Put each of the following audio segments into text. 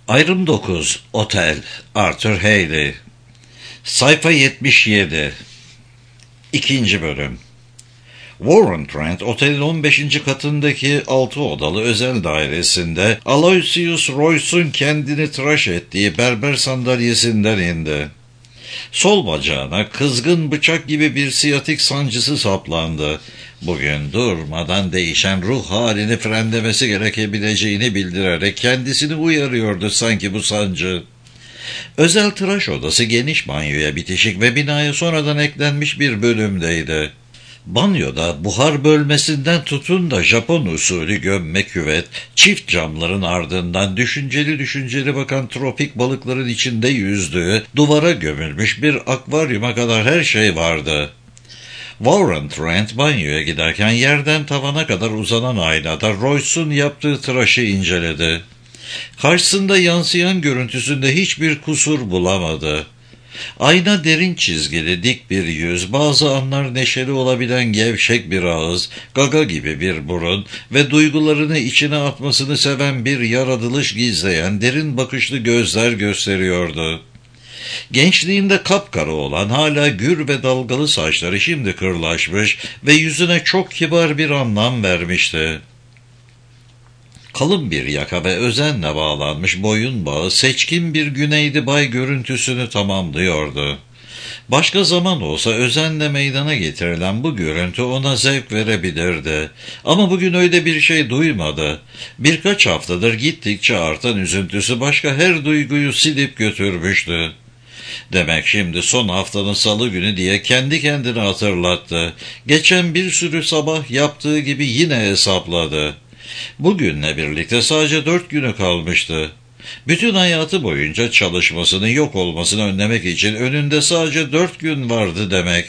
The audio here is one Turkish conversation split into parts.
Ayrım 9. Otel. Arthur Hailey. Sayfa 77. 2. Bölüm. Warren Trent, otelin 15. katındaki 6 odalı özel dairesinde Aloysius Royce'un kendini tıraş ettiği berber sandalyesinden indi. Sol bacağına kızgın bıçak gibi bir siyatik sancısı saplandı. Bugün durmadan değişen ruh halini frenlemesi gerekebileceğini bildirerek kendisini uyarıyordu sanki bu sancı. Özel tıraş odası geniş banyoya bitişik ve binaya sonradan eklenmiş bir bölümdeydi. Banyoda buhar bölmesinden tutun da Japon usulü gömme küvet, çift camların ardından düşünceli bakan tropik balıkların içinde yüzdüğü, duvara gömülmüş bir akvaryuma kadar her şey vardı. Warren Trent banyoya giderken yerden tavana kadar uzanan aynada Royce'un yaptığı tıraşı inceledi. Karşısında yansıyan görüntüsünde hiçbir kusur bulamadı. Ayna derin çizgili dik bir yüz, bazı anlar neşeli olabilen gevşek bir ağız, gaga gibi bir burun ve duygularını içine atmasını seven bir yaratılış gizleyen derin bakışlı gözler gösteriyordu. Gençliğinde kapkara olan hala gür ve dalgalı saçları şimdi kırlaşmış ve yüzüne çok kibar bir anlam vermişti. Kalın bir yaka ve özenle bağlanmış boyun bağı seçkin bir güneyli bay görüntüsünü tamamlıyordu. Başka zaman olsa özenle meydana getirilen bu görüntü ona zevk verebilirdi. Ama bugün öyle bir şey duymadı. Birkaç haftadır gittikçe artan üzüntüsü başka her duyguyu silip götürmüştü. Demek şimdi son haftanın salı günü diye kendi kendine hatırlattı. Geçen bir sürü sabah yaptığı gibi yine hesapladı. Bugünle birlikte sadece 4 günü kalmıştı. Bütün hayatı boyunca çalışmasının yok olmasını önlemek için önünde sadece 4 gün vardı demek.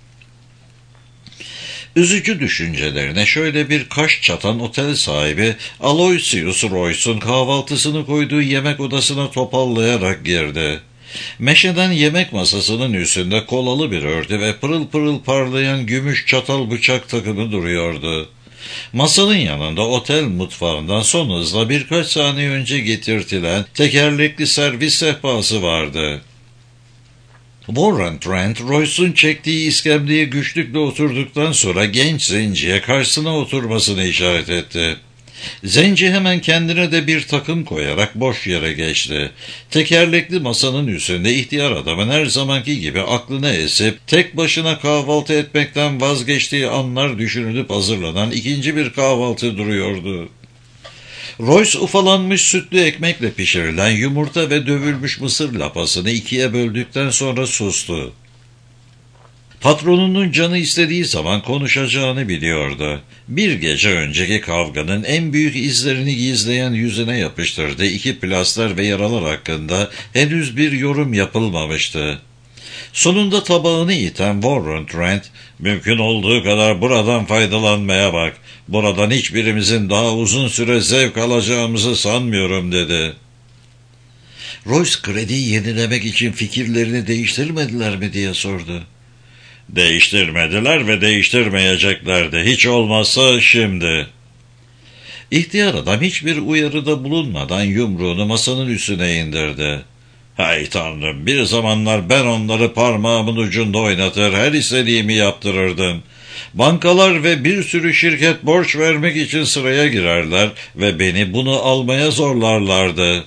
Üzücü düşüncelerine şöyle bir kaş çatan otel sahibi Aloysius Royce'un kahvaltısını koyduğu yemek odasına topallayarak girdi. Meşeden yemek masasının üstünde kolalı bir örtü ve pırıl pırıl parlayan gümüş çatal bıçak takımı duruyordu. Masanın yanında otel mutfağından son hızla birkaç saniye önce getirtilen tekerlekli servis sehpası vardı. Warren Trent, Royce'un çektiği iskemleye güçlükle oturduktan sonra genç zenciye karşısına oturmasını işaret etti. Zenci hemen kendine de bir takım koyarak boş yere geçti. Tekerlekli masanın üstünde ihtiyar adamın her zamanki gibi aklına esip tek başına kahvaltı etmekten vazgeçtiği anlar düşünülüp hazırlanan ikinci bir kahvaltı duruyordu. Royce ufalanmış sütlü ekmekle pişirilen yumurta ve dövülmüş mısır lapasını ikiye böldükten sonra sustu. Patronunun canı istediği zaman konuşacağını biliyordu. Bir gece önceki kavganın en büyük izlerini gizleyen yüzüne yapıştırdığı 2 plaster ve yaralar hakkında henüz bir yorum yapılmamıştı. Sonunda tabağını iten Warren Trent, "Mümkün olduğu kadar buradan faydalanmaya bak. Buradan hiçbirimizin daha uzun süre zevk alacağımızı sanmıyorum," dedi. Royce krediyi yenilemek için fikirlerini değiştirmediler mi diye sordu. "Değiştirmediler ve değiştirmeyeceklerdi. Hiç olmazsa şimdi." İhtiyar adam hiçbir uyarıda bulunmadan yumruğunu masanın üstüne indirdi. "Hay Tanrım, bir zamanlar ben onları parmağımın ucunda oynatır, her istediğimi yaptırırdım. Bankalar ve bir sürü şirket borç vermek için sıraya girerler ve beni bunu almaya zorlarlardı."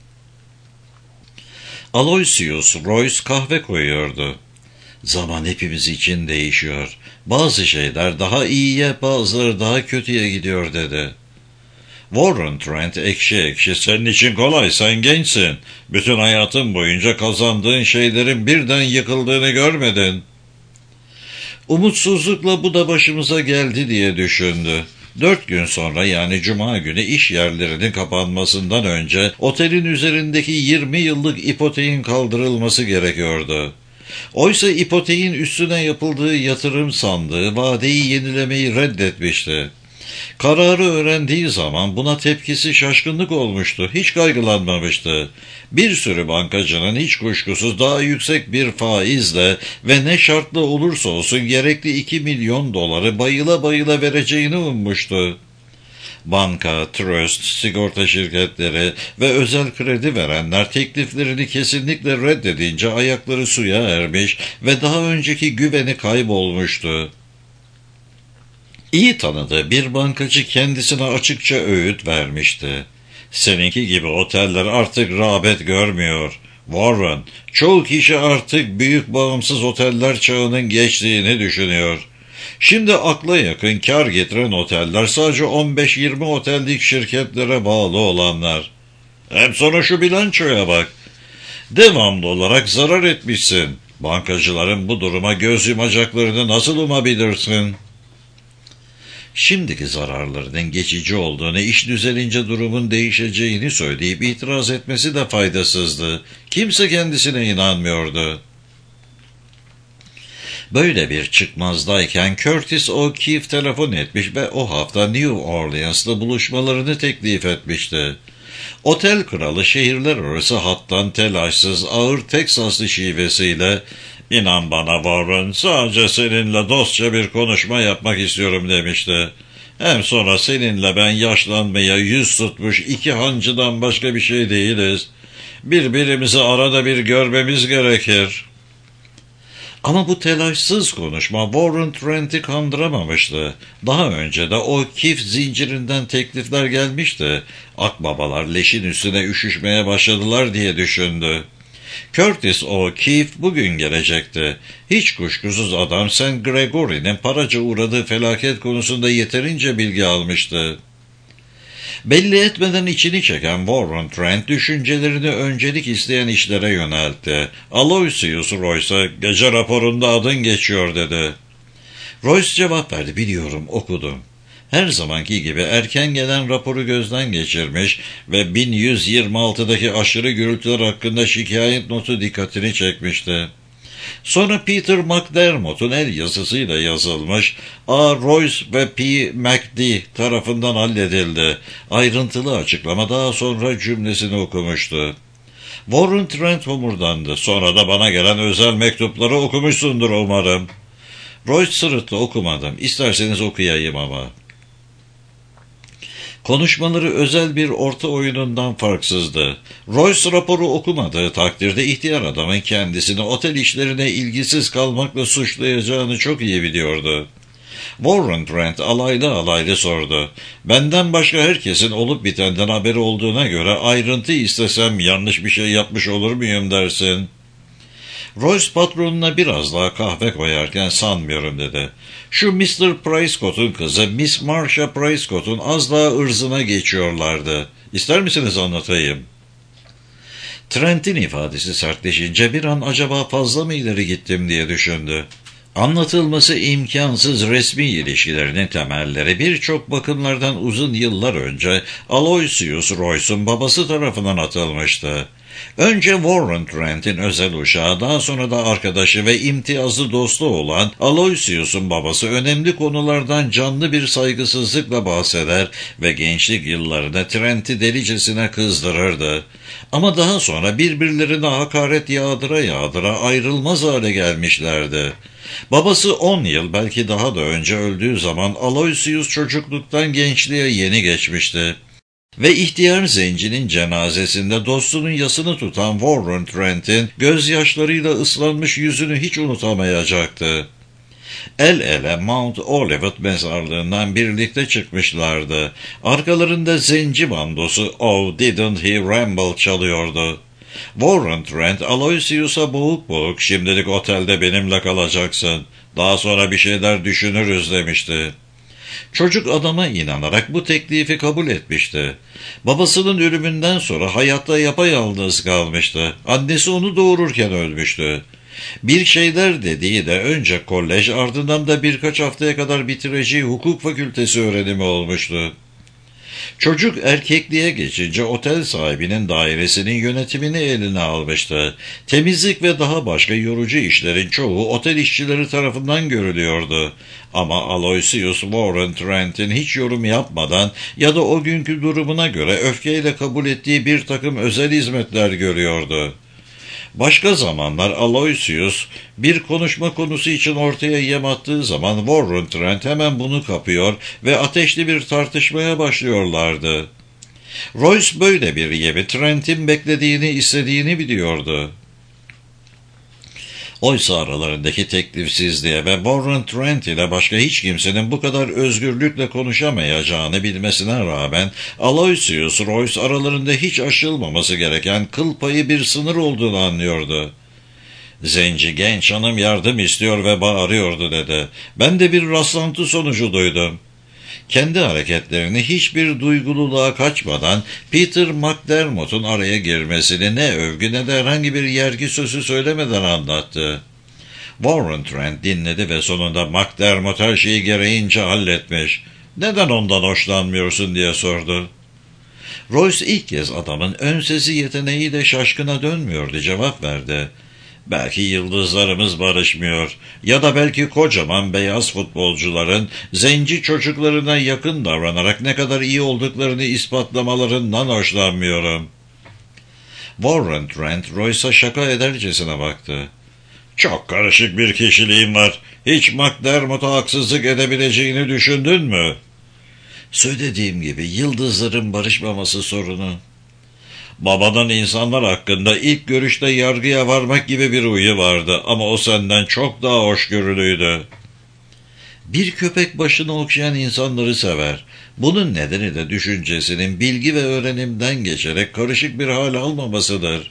Aloysius Royce kahve koyuyordu. "Zaman hepimiz için değişiyor. Bazı şeyler daha iyiye, bazıları daha kötüye gidiyor," dedi. Warren Trent ekşi, "Senin için kolay, sen gençsin. Bütün hayatın boyunca kazandığın şeylerin birden yıkıldığını görmedin." Umutsuzlukla bu da başımıza geldi diye düşündü. 4 gün sonra, yani Cuma günü iş yerlerinin kapanmasından önce otelin üzerindeki 20 yıllık ipoteğin kaldırılması gerekiyordu. Oysa ipoteğin üstüne yapıldığı yatırım sandığı vadeyi yenilemeyi reddetmişti. Kararı öğrendiği zaman buna tepkisi şaşkınlık olmuştu, hiç kaygılanmamıştı. Bir sürü bankacının hiç kuşkusuz daha yüksek bir faizle ve ne şartla olursa olsun gerekli $2 milyon bayıla bayıla vereceğini ummuştu. Banka, trust, sigorta şirketleri ve özel kredi verenler tekliflerini kesinlikle reddedince ayakları suya ermiş ve daha önceki güveni kaybolmuştu. İyi tanıdığı bir bankacı kendisine açıkça öğüt vermişti. Seninki gibi oteller artık rağbet görmüyor. Warren, çoğu kişi artık büyük bağımsız oteller çağının geçtiğini düşünüyor. Şimdi akla yakın kar getiren oteller sadece 15-20 otellik şirketlere bağlı olanlar. Hem sonra şu bilançoya bak. Devamlı olarak zarar etmişsin. Bankacıların bu duruma göz yumacaklarını nasıl umabilirsin? Şimdiki zararlarının geçici olduğunu, iş düzelince durumun değişeceğini söyleyip itiraz etmesi de faydasızdı. Kimse kendisine inanmıyordu. Böyle bir çıkmazdayken Curtis O'Keefe telefon etmiş ve o hafta New Orleans'ta buluşmalarını teklif etmişti. Otel kralı şehirler arası hattan telaşsız ağır Teksaslı şivesiyle "İnan bana Warren, sadece seninle dostça bir konuşma yapmak istiyorum" demişti. Hem sonra seninle ben yaşlanmaya yüz tutmuş iki hancıdan başka bir şey değiliz. Birbirimizi arada bir görmemiz gerekir. Ama bu telaşsız konuşma Warren Trent'i kandıramamıştı. Daha önce de O'Keefe zincirinden teklifler gelmişti. Akbabalar leşin üstüne üşüşmeye başladılar diye düşündü. Curtis O'Keefe bugün gelecekti. Hiç kuşkusuz adam St. Gregory'nin paraca uğradığı felaket konusunda yeterince bilgi almıştı. Belli etmeden içini çeken Warren Trent düşüncelerini öncelik isteyen işlere yöneltti. Aloysius Royce'a "Gece raporunda adın geçiyor" dedi. Royce cevap verdi. "Biliyorum, okudum." Her zamanki gibi erken gelen raporu gözden geçirmiş ve 1126'daki aşırı gürültüler hakkında şikayet notu dikkatini çekmişti. Sonra Peter McDermott'un el yazısıyla yazılmış, A. Royce ve P. McD tarafından halledildi. Ayrıntılı açıklama daha sonra cümlesini okumuştu. Warren Trent homurdandı. "Sonra da bana gelen özel mektupları okumuşsundur umarım." Royce sırıttı. "Okumadım. İsterseniz okuyayım ama." Konuşmaları özel bir orta oyunundan farksızdı. Royce raporu okumadığı takdirde ihtiyar adamın kendisini otel işlerine ilgisiz kalmakla suçlayacağını çok iyi biliyordu. Warren Trent alaylı sordu. "Benden başka herkesin olup bitenden haberi olduğuna göre ayrıntı istesem yanlış bir şey yapmış olur muyum dersin?" Royce patronuna biraz daha kahve koyarken "Sanmıyorum" dedi. "Şu Mr. Prescott'un kızı Miss Marcia Prescott'un az daha ırzına geçiyorlardı. İster misiniz anlatayım?" Trent'in ifadesi sertleşince bir an acaba fazla mı ileri gittim diye düşündü. Anlatılması imkansız resmi ilişkilerinin temelleri birçok bakımlardan uzun yıllar önce Aloysius Royce'un babası tarafından atılmıştı. Önce Warren Trent'in özel uşağı, daha sonra da arkadaşı ve imtiyazlı dostu olan Aloysius'un babası önemli konulardan canlı bir saygısızlıkla bahseder ve gençlik yıllarında Trent'i delicesine kızdırırdı. Ama daha sonra birbirlerine hakaret yağdıra ayrılmaz hale gelmişlerdi. Babası 10 yıl belki daha da önce öldüğü zaman Aloysius çocukluktan gençliğe yeni geçmişti. Ve ihtiyar zencinin cenazesinde dostunun yasını tutan Warren Trent'in gözyaşlarıyla ıslanmış yüzünü hiç unutamayacaktı. El ele Mount Olivet mezarlığından birlikte çıkmışlardı. Arkalarında zenci bandosu "Oh Didn't He Ramble" çalıyordu. Warren Trent Aloysius'a boğuk boğuk "Şimdilik otelde benimle kalacaksın. Daha sonra bir şeyler düşünürüz" demişti. Çocuk adama inanarak bu teklifi kabul etmişti. Babasının ölümünden sonra hayatta yapayalnız kalmıştı. Annesi onu doğururken ölmüştü. Bir şeyler dediği de önce kolej, ardından da birkaç haftaya kadar bitireceği hukuk fakültesi öğrenimi olmuştu. Çocuk erkekliğe geçince otel sahibinin dairesinin yönetimini eline almıştı. Temizlik ve daha başka yorucu işlerin çoğu otel işçileri tarafından görülüyordu. Ama Aloysius Warren Trent'in hiç yorum yapmadan ya da o günkü durumuna göre öfkeyle kabul ettiği bir takım özel hizmetler görüyordu. Başka zamanlar Aloysius bir konuşma konusu için ortaya yem attığı zaman Warren Trent hemen bunu kapıyor ve ateşli bir tartışmaya başlıyorlardı. Royce böyle bir yemi Trent'in beklediğini, istediğini biliyordu. Oysa aralarındaki teklifsizliğe ve Warren Trent ile başka hiç kimsenin bu kadar özgürlükle konuşamayacağını bilmesine rağmen Aloysius Royce aralarında hiç aşılmaması gereken kıl payı bir sınır olduğunu anlıyordu. "Zenci genç hanım yardım istiyor ve bağırıyordu" dedi. "Ben de bir rastlantı sonucu duydum." Kendi hareketlerini hiçbir duygululuğa kaçmadan Peter McDermott'un araya girmesini ne övgü ne de herhangi bir yergi sözü söylemeden anlattı. Warren Trent dinledi ve sonunda McDermott her şeyi gereğince halletmiş. "Neden ondan hoşlanmıyorsun?" diye sordu. Royce ilk kez adamın ön sezi yeteneğiyle şaşkına dönmüyordu, cevap verdi. "Belki yıldızlarımız barışmıyor ya da belki kocaman beyaz futbolcuların zenci çocuklarına yakın davranarak ne kadar iyi olduklarını ispatlamalarından hoşlanmıyorum." Warren Trent Royce'a şaka edercesine baktı. "Çok karışık bir kişiliğin var. Hiç McDermott'a haksızlık edebileceğini düşündün mü?" "Söylediğim gibi yıldızların barışmaması sorunu. Babanın insanlar hakkında ilk görüşte yargıya varmak gibi bir huyu vardı ama o senden çok daha hoşgörülüydü." "Bir köpek başını okşayan insanları sever. Bunun nedeni de düşüncesinin bilgi ve öğrenimden geçerek karışık bir hal almamasıdır."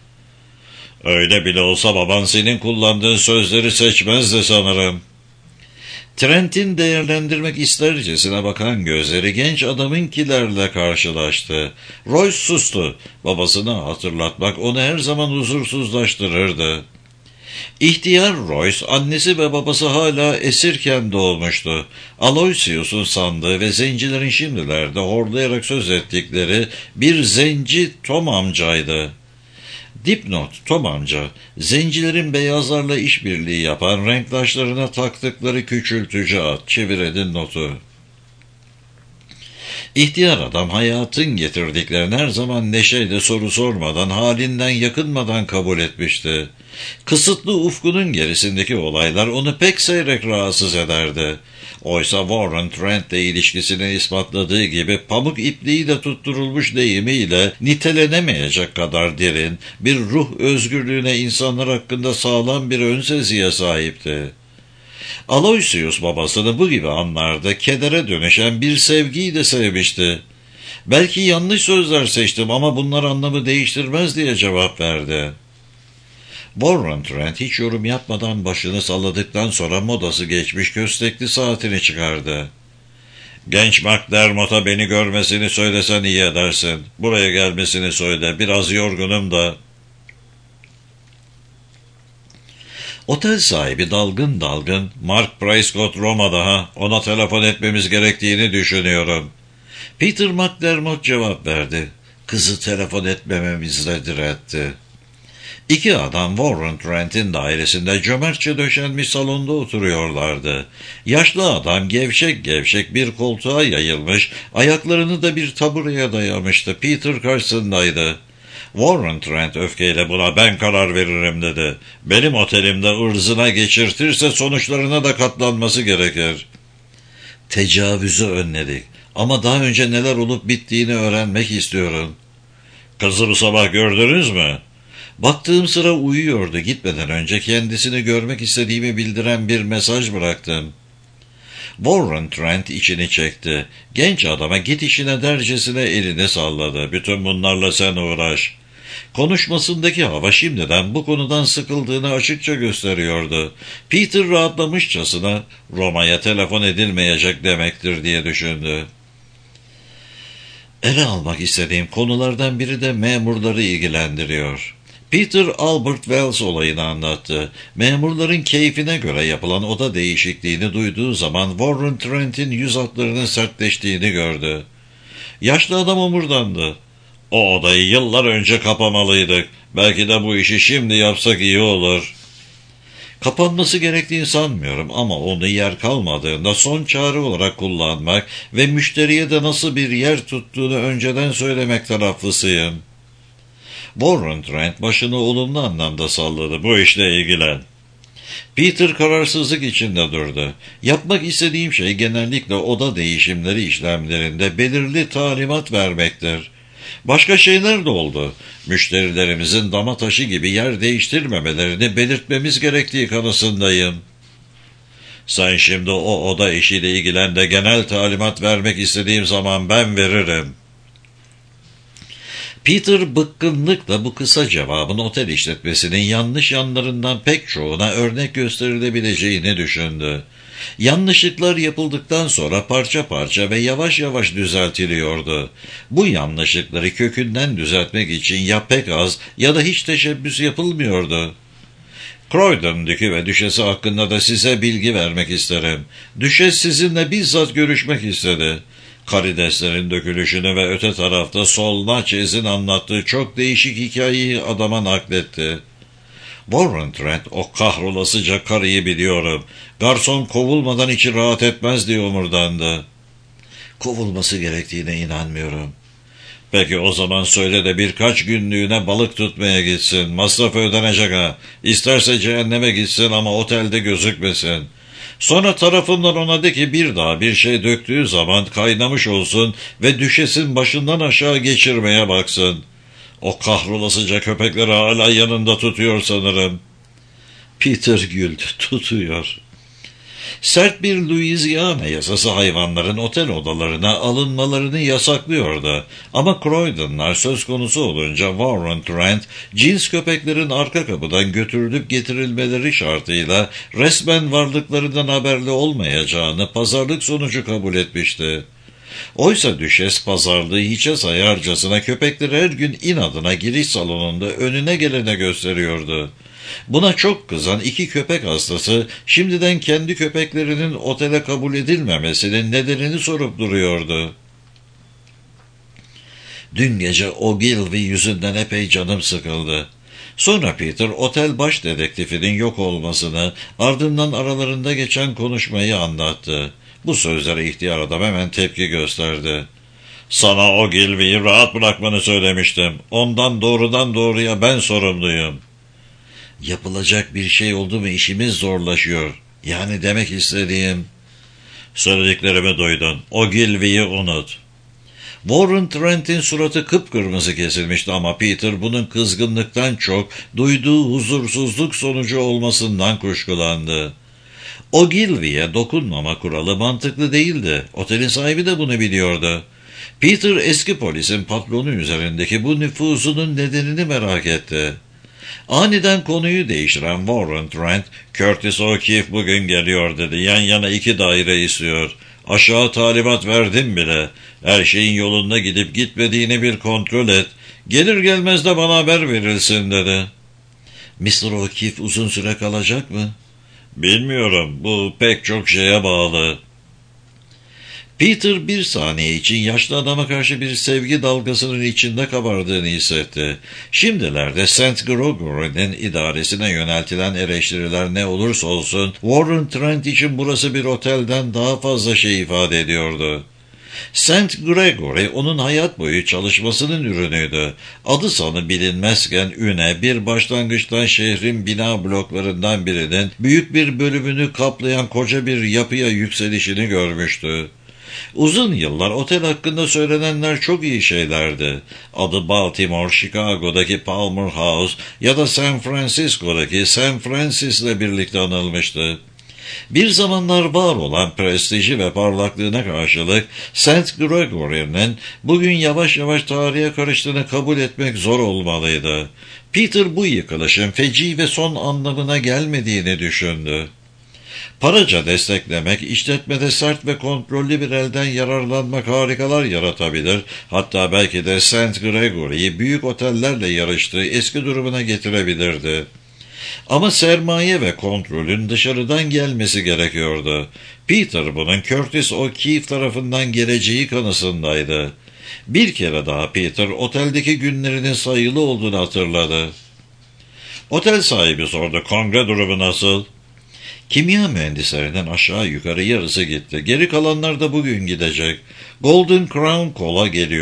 "Öyle bile olsa baban senin kullandığın sözleri seçmezdi sanırım." Trent'in değerlendirmek istercesine bakan gözleri genç adamınkilerle karşılaştı. Royce sustu. Babasını hatırlatmak onu her zaman huzursuzlaştırırdı. İhtiyar Royce, annesi ve babası hala esirken doğmuştu. Aloysius'un sandığı ve zencilerin şimdilerde horlayarak söz ettikleri bir zenci Tom amcaydı. Dipnot: Tom amca, zencilerin beyazlarla işbirliği yapan, renktaşlarına taktıkları küçültücü ad. Çevir edin notu. İhtiyar adam hayatın getirdiklerini her zaman neşeyle soru sormadan, halinden yakınmadan kabul etmişti. Kısıtlı ufkunun gerisindeki olaylar onu pek seyrek rahatsız ederdi. Oysa Warren Trent'le ilişkisini ispatladığı gibi pamuk ipliğiyle tutturulmuş deyimiyle nitelenemeyecek kadar derin bir ruh özgürlüğüne, insanlar hakkında sağlam bir önseziye sahipti. Aloysius babasını bu gibi anlarda kedere dönüşen bir sevgiyle sevmişti. "Belki yanlış sözler seçtim ama bunlar anlamı değiştirmez" diye cevap verdi. Warren Trent hiç yorum yapmadan başını salladıktan sonra modası geçmiş köstekli saatini çıkardı. "Genç McDermott'a beni görmesini söylesen iyi edersin. Buraya gelmesini söyle. Biraz yorgunum da." Otel sahibi dalgın dalgın, "Mark Prescott Roma'da ha, ona telefon etmemiz gerektiğini düşünüyorum." Peter McDermott cevap verdi. Kızı telefon etmememizle diretti. İki adam Warren Trent'in dairesinde cömertçe döşenmiş salonda oturuyorlardı. Yaşlı adam gevşek gevşek bir koltuğa yayılmış, ayaklarını da bir tabureye dayamıştı. Peter karşısındaydı. Warren Trent öfkeyle "Buna ben karar veririm" dedi. "Benim otelimde ırzına geçirtirse sonuçlarına da katlanması gerekir." "Tecavüzü önledik ama daha önce neler olup bittiğini öğrenmek istiyorum." "Kızı bu sabah gördünüz mü?" "Baktığım sıra uyuyordu. Gitmeden önce kendisini görmek istediğimi bildiren bir mesaj bıraktım." Warren Trent içini çekti. Genç adama "Git işine" dercesine elini salladı. "Bütün bunlarla sen uğraş." Konuşmasındaki hava şimdiden bu konudan sıkıldığını açıkça gösteriyordu. Peter rahatlamışçasına "Roma'ya telefon edilmeyecek demektir" diye düşündü. "Ele almak istediğim konulardan biri de memurları ilgilendiriyor." Peter Albert Wells olayını anlattı. Memurların keyfine göre yapılan oda değişikliğini duyduğu zaman Warren Trent'in yüz hatlarının sertleştiğini gördü. Yaşlı adam omurdandı. "O odayı yıllar önce kapamalıydık. Belki de bu işi şimdi yapsak iyi olur." "Kapanması gerektiğini sanmıyorum ama onu yer kalmadığında son çare olarak kullanmak ve müşteriye de nasıl bir yer tuttuğunu önceden söylemek taraflısıyım." Warren Trent başını olumlu anlamda salladı. Bu işle ilgilen. Peter kararsızlık içinde durdu. Yapmak istediğim şey genellikle oda değişimleri işlemlerinde belirli talimat vermektir. Başka şeyler de oldu. Müşterilerimizin dama taşı gibi yer değiştirmemelerini belirtmemiz gerektiği kanısındayım. Sen şimdi o oda işiyle ilgilen de genel talimat vermek istediğim zaman ben veririm. Peter bıkkınlıkla bu kısa cevabın otel işletmesinin yanlış yanlarından pek çoğuna örnek gösterilebileceğini düşündü. Yanlışlıklar yapıldıktan sonra parça parça ve yavaş yavaş düzeltiliyordu. Bu yanlışlıkları kökünden düzeltmek için ya pek az ya da hiç teşebbüs yapılmıyordu. Croydon Dükü ve Düşesi hakkında da size bilgi vermek isterim. Düşes sizinle bizzat görüşmek istedi. Karideslerin dökülüşünü ve öte tarafta Sol Natcez'in anlattığı çok değişik hikayeyi adama nakletti. Warren Trent, o kahrolasıca karıyı biliyorum. Garson kovulmadan içi rahat etmez diye omurdandı. Kovulması gerektiğine inanmıyorum. Peki o zaman söyle de birkaç günlüğüne balık tutmaya gitsin. Masrafı ödenecek ha. İsterse cehenneme gitsin ama otelde gözükmesin. Sonra tarafından ona de ki bir daha bir şey döktüğü zaman kaynamış olsun ve düşesin başından aşağı geçirmeye baksın. O kahrolasıca köpekleri hala yanında tutuyor sanırım. Peter güldü. Tutuyor. Sert bir Louisiana yasası hayvanların otel odalarına alınmalarını yasaklıyordu. Ama Croydon'lar söz konusu olunca Warren Trent, cins köpeklerin arka kapıdan götürülüp getirilmeleri şartıyla resmen varlıklarından haberli olmayacağını pazarlık sonucu kabul etmişti. Oysa Düşes pazarlığı hiçe sayarcasına köpekleri her gün inadına giriş salonunda önüne gelene gösteriyordu. Buna çok kızan iki köpek hastası şimdiden kendi köpeklerinin otele kabul edilmemesinin nedenini sorup duruyordu. Dün gece Ogilvy yüzünden epey canım sıkıldı. Sonra Peter otel baş dedektifinin yok olmasını, ardından aralarında geçen konuşmayı anlattı. Bu sözlere ihtiyar adam hemen tepki gösterdi. Sana Ogilvy'yi rahat bırakmanı söylemiştim. Ondan doğrudan doğruya ben sorumluyum. Yapılacak bir şey oldu mu işimiz zorlaşıyor. Yani demek istediğim... Söylediklerimi duydun. Ogilvy'yi unut. Warren Trent'in suratı kıpkırmızı kesilmişti ama Peter bunun kızgınlıktan çok duyduğu huzursuzluk sonucu olmasından kuşkulandı. Ogilvy'ye dokunmama kuralı mantıklı değildi. Otelin sahibi de bunu biliyordu. Peter eski polisin patronu üzerindeki bu nüfuzunun nedenini merak etti. Aniden konuyu değiştiren Warren Trent, Curtis O'Keefe bugün geliyor dedi. Yan yana 2 daire istiyor. Aşağı talimat verdim bile. Her şeyin yolunda gidip gitmediğini bir kontrol et. Gelir gelmez de bana haber verilsin dedi. Mr. O'Keefe uzun süre kalacak mı? Bilmiyorum. Bu pek çok şeye bağlı. Peter bir saniye için yaşlı adama karşı bir sevgi dalgasının içinde kabardığını hissetti. Şimdilerde St. Gregory'nin idaresine yöneltilen eleştiriler ne olursa olsun Warren Trent için burası bir otelden daha fazla şey ifade ediyordu. St. Gregory onun hayat boyu çalışmasının ürünüydü. Adı sanı bilinmezken üne bir başlangıçtan şehrin bina bloklarından birinin büyük bir bölümünü kaplayan koca bir yapıya yükselişini görmüştü. Uzun yıllar otel hakkında söylenenler çok iyi şeylerdi. Adı Baltimore, Chicago'daki Palmer House ya da San Francisco'daki San Francis'le birlikte anılmıştı. Bir zamanlar var olan prestiji ve parlaklığına karşılık St. Gregory'nin bugün yavaş yavaş tarihe karıştığını kabul etmek zor olmalıydı. Peter bu yıkılışın feci ve son anlamına gelmediğini düşündü. Paraca desteklemek, işletmede sert ve kontrollü bir elden yararlanmak harikalar yaratabilir, hatta belki de St. Gregory'yi büyük otellerle yarıştığı eski durumuna getirebilirdi. Ama sermaye ve kontrolün dışarıdan gelmesi gerekiyordu. Peter bunun Curtis O'Keefe tarafından geleceği kanısındaydı. Bir kere daha Peter oteldeki günlerinin sayılı olduğunu hatırladı. Otel sahibi sordu, kongre durumu nasıl? Kimya mühendislerinden aşağı yukarı yarısı gitti. Geri kalanlar da bugün gidecek. Golden Crown Cola geliyor.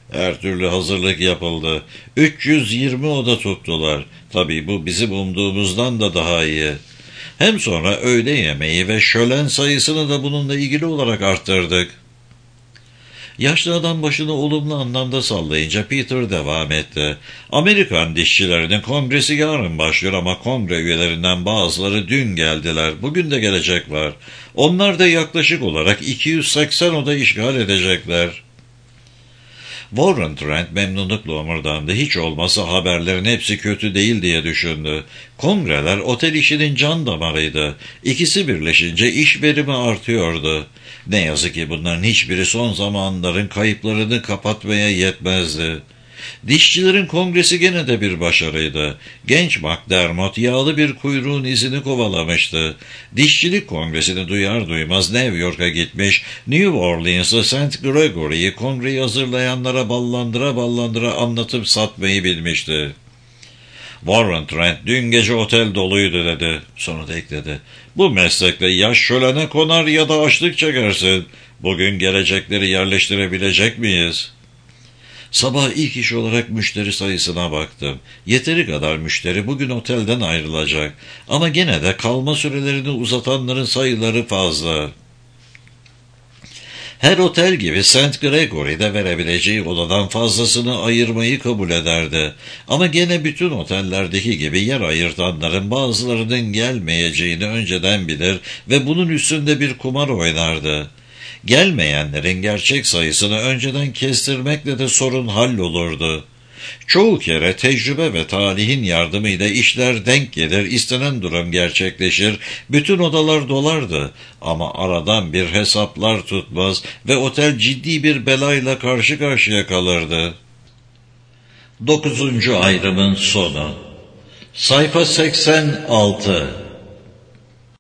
Her türlü hazırlık yapıldı. 320 oda tuttular. Tabii bu bizim umduğumuzdan da daha iyi. Hem sonra öğle yemeği ve şölen sayısını da bununla ilgili olarak arttırdık. Yaşlı adam başını olumlu anlamda sallayınca Peter devam etti. Amerikan dişçilerinin kongresi yarın başlıyor ama kongre üyelerinden bazıları dün geldiler. Bugün de gelecekler. Onlar da yaklaşık olarak 280 oda işgal edecekler. Warren Trent memnunlukla omurdandı. Hiç olmasa haberlerin hepsi kötü değil diye düşündü. Kongreler otel işinin can damarıydı. İkisi birleşince iş verimi artıyordu. Ne yazık ki bunların hiçbiri son zamanların kayıplarını kapatmaya yetmezdi. Dişçilerin kongresi gene de bir başarıydı. Genç McDermott yağlı bir kuyruğun izini kovalamıştı. Dişçilik kongresini duyar duymaz New York'a gitmiş, New Orleans'a St. Gregory'yi kongreyi hazırlayanlara ballandıra anlatıp satmayı bilmişti. Warren Trent dün gece otel doluydu dedi. Sonra da ekledi. Bu meslekle ya şölene konar ya da açlık çekersin. Bugün gelecekleri yerleştirebilecek miyiz? Sabah ilk iş olarak müşteri sayısına baktım. Yeteri kadar müşteri bugün otelden ayrılacak. Ama gene de kalma sürelerini uzatanların sayıları fazla. Her otel gibi St. Gregory'de verebileceği odadan fazlasını ayırmayı kabul ederdi. Ama gene bütün otellerdeki gibi yer ayırtanların bazılarının gelmeyeceğini önceden bilir ve bunun üstünde bir kumar oynardı. Gelmeyenlerin gerçek sayısını önceden kestirmekle de sorun hallolurdu. Çoğu kere tecrübe ve talihin yardımıyla işler denk gelir, istenen durum gerçekleşir, bütün odalar dolardı ama aradan bir hesaplar tutmaz ve otel ciddi bir belayla karşı karşıya kalırdı. 9. ayrımın sonu. Sayfa 86.